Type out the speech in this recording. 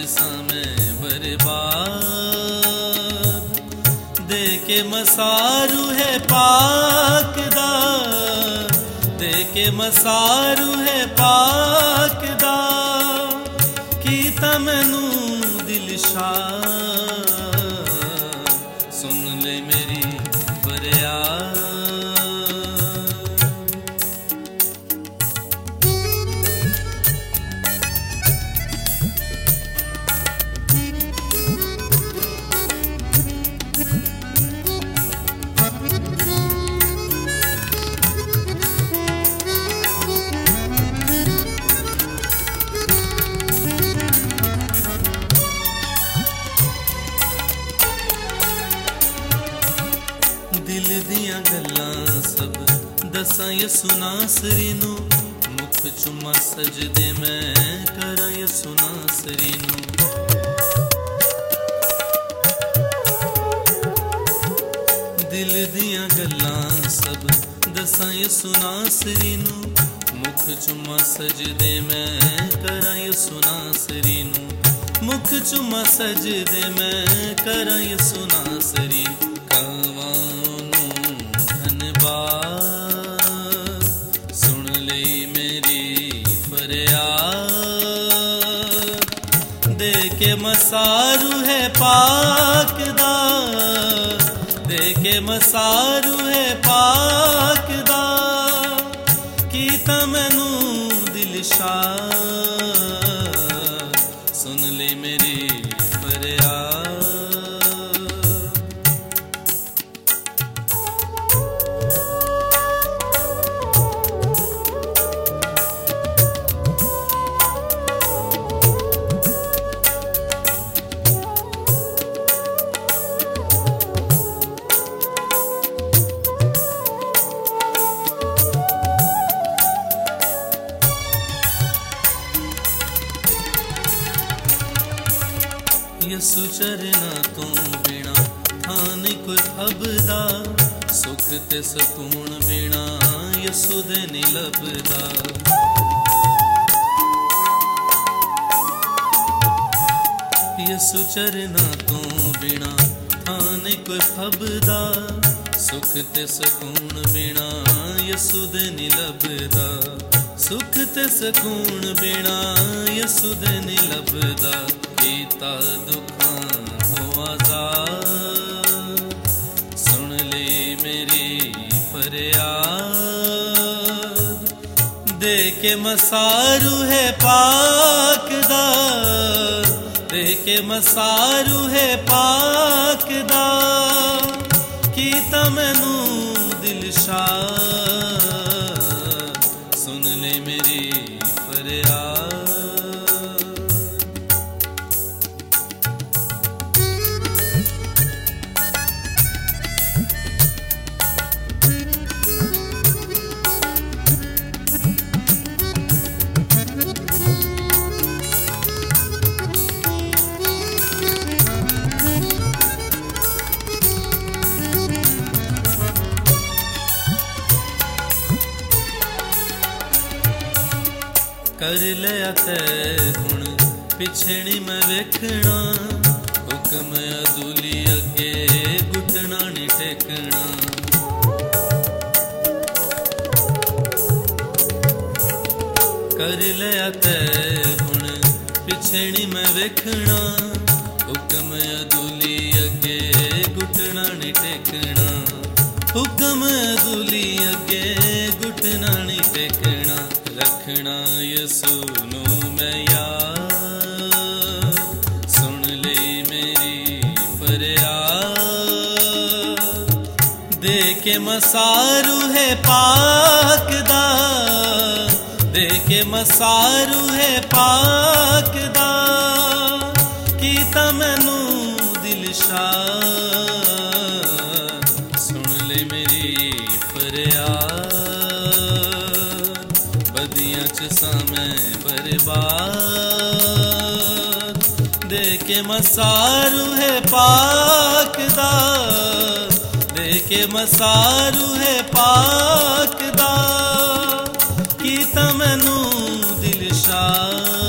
सामें बर्बाद दे के मसारू है पाक दा दे के मसारू है पाक दा कीता मैनू दिल शाद सुन ले मेरी फरियाद। दिल दियां गल्लां सब दसां यसु नासरी नू मुख चुमा सजदे मैं करां यसु नासरी नू। दिल दियां गल्लां सब दसां यसु नासरी नू मुख चुमा सजदे मैं करां यसु नासरी नू। मुख चुमा सजदे मैं करां यसु नासरी नू। सुन ले मेरी फरियाद दे के मसारू है पाक दा दे के मसारू है पाक दा कीता मैनू दिल शाद सुन ले मेरी फरियाद। यसु चरना तो बिना थान कोई फबदा सुख ते सकून बिना यसु दे नी लभदा। यसु चरना तो बिना थान कोई फबदा सुख ते सकून बिना यसु दे नी लभदा। सुख ते सकून बिना यसु दे नी लभदा। कीता दुखां तो आजाद सुन ले मेरी फरियाद दे के मसारू है पाक दा दे के मसारू है पाक दा कीता मैनू दिल शाद सुन ले मेरी फरियाद। कर लिया तैय हुण पिछे नी मैं वेखना हुक्म अदूली अगे घुटना नी टेकना। कर लिया तैय हुण पिछे नी मैं वेखना हुक्म अदूली अगे घुटना नी टेकना। हुक्म अदूली अगे घुटना नी टेकना। रखना यसु नू मैं याद सुन ले मेरी फरियाद दे के मसारू है पाक दा दे के मसारू है पाक दा कीता मैनू दिल शाद सुन ले मेरी फरियाद। बदियां च सामें बर्बाद दे के मसारू है पाक दा दे के मसारू है पाक दा कीता मैनू दिल शाद।